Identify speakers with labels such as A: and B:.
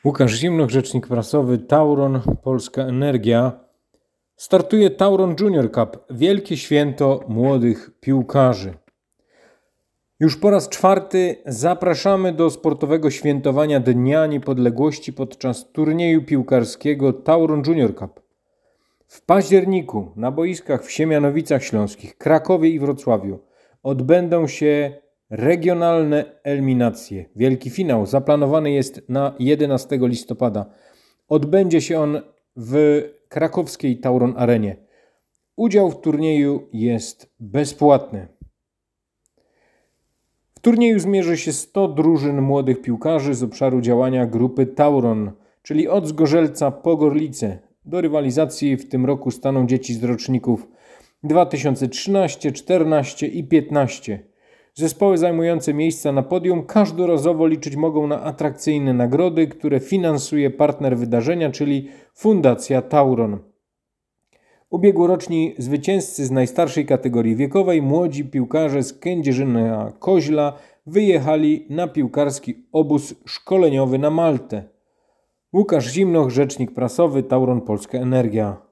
A: Łukasz Zimnoch, rzecznik prasowy Tauron Polska Energia. Startuje Tauron Junior Cup, wielkie święto młodych piłkarzy. Już po raz czwarty zapraszamy do sportowego świętowania Dnia Niepodległości podczas turnieju piłkarskiego Tauron Junior Cup. W październiku na boiskach w Siemianowicach Śląskich, Krakowie i Wrocławiu odbędą się regionalne eliminacje. Wielki finał zaplanowany jest na 11 listopada. Odbędzie się on w krakowskiej Tauron Arenie. Udział w turnieju jest bezpłatny. W turnieju zmierzy się 100 drużyn młodych piłkarzy z obszaru działania grupy Tauron, czyli od Zgorzelca po Gorlice. Do rywalizacji w tym roku staną dzieci z roczników 2013, 14 i 15. Zespoły zajmujące miejsca na podium każdorazowo liczyć mogą na atrakcyjne nagrody, które finansuje partner wydarzenia, czyli Fundacja Tauron. Ubiegłoroczni zwycięzcy z najstarszej kategorii wiekowej, młodzi piłkarze z Kędzierzyna-Koźla, wyjechali na piłkarski obóz szkoleniowy na Maltę. Łukasz Zimnoch, rzecznik prasowy Tauron Polska Energia.